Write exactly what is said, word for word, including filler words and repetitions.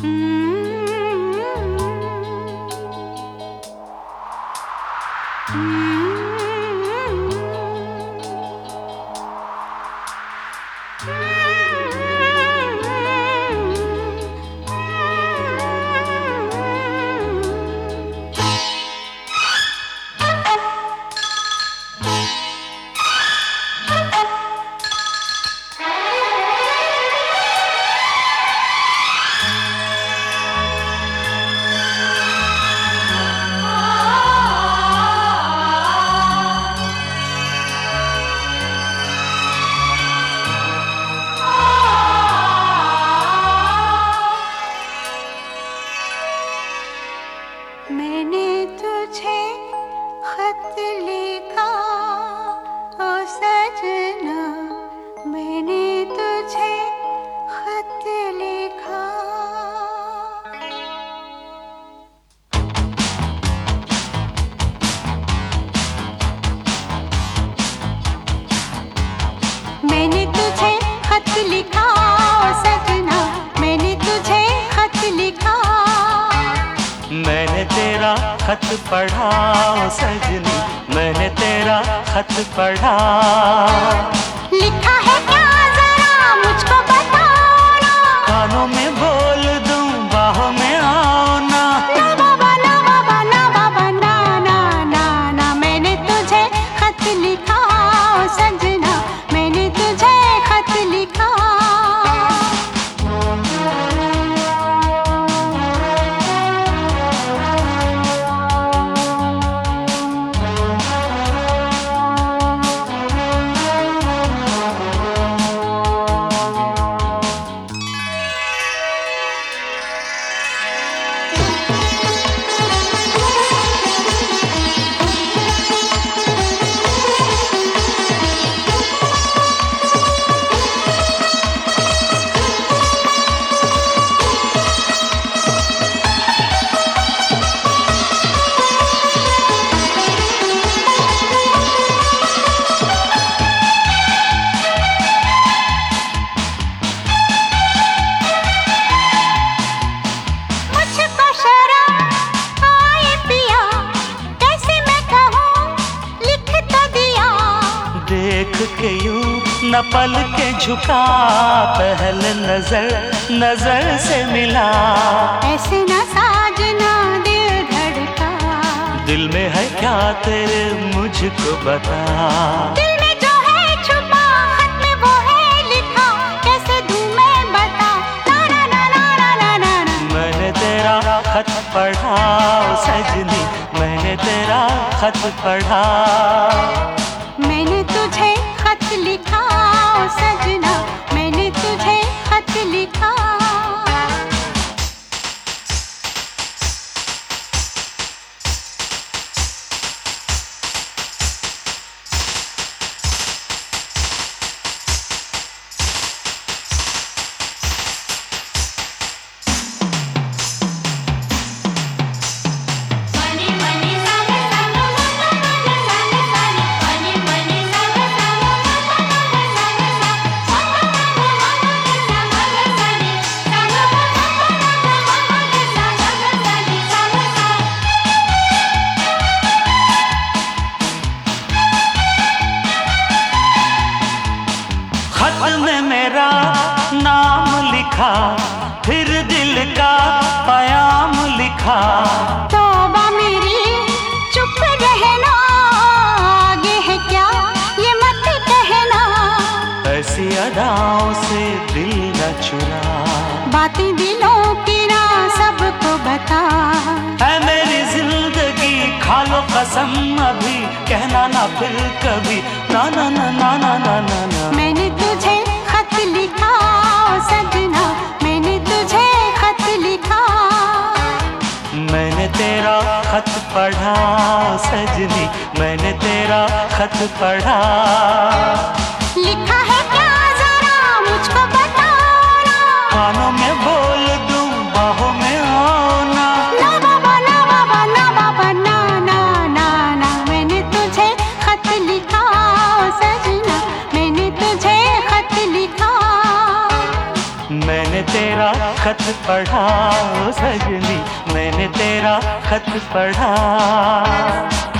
मैंने तुझे खत लिखा ओ सजना, मैंने तुझे खत लिखा। मैंने तुझे खत लिखा ओ सजना, मैंने तुझे खत लिखा। मैंने तेरा खत पढ़ा ओ सजनी, मैंने तेरा खत पढ़ा। लिखा है क्या जरा मुझको बताओ ना, कानों में बोल दूं बाहों में आओ ना। ना बाबा ना बाबा ना बाबा ना ना ना ना। मैंने तुझे खत लिखा ओ सजना, मैंने तुझे खत लिखा। देख के यूं न पल के झुका, पहल नजर नजर से मिला। ऐसे न साजना दिल धड़का, दिल में है क्या तेरे मुझको बता। दिल में जो है छुपा खत में वो है लिखा, कैसे दूं मैं बता। ना ना ना ना ना ना ना। मैंने तेरा खत पढ़ा ओ सजनी, मैंने तेरा खत पढ़ा। मैंने तुझे खत लिखा ओ सजना, मैंने तुझे खत लिखा। खत में मेरा नाम लिखा, फिर दिल का पयाम लिखा। तौबा मेरी चुप रहना, आगे है क्या ये मत कहना। ऐसी अदाओं से दिल न चुरा, बातें दिलों की ना सबको बता। है मेरी जिंदगी खा लो कसम अभी, कहना ना फिर कभी। ना ना ना ना ना ना ना ना। मैंने तुझे खत लिखा ओ सजना, मैंने तुझे खत लिखा। मैंने तेरा खत पढ़ा सजनी, मैंने तेरा खत पढ़ा। लिखा है क्या जरा मुझको बताओ ना, कानों में बोल दूं बाहों में आओ ना। ना बाबा ना बाबा ना बाबा ना ना ना ना। मैंने तुझे खत लिखा ओ सजना, मैंने तुझे खत लिखा। मैंने तेरा खत पढ़ा ओ सजनी, मैंने तेरा खत पढ़ा।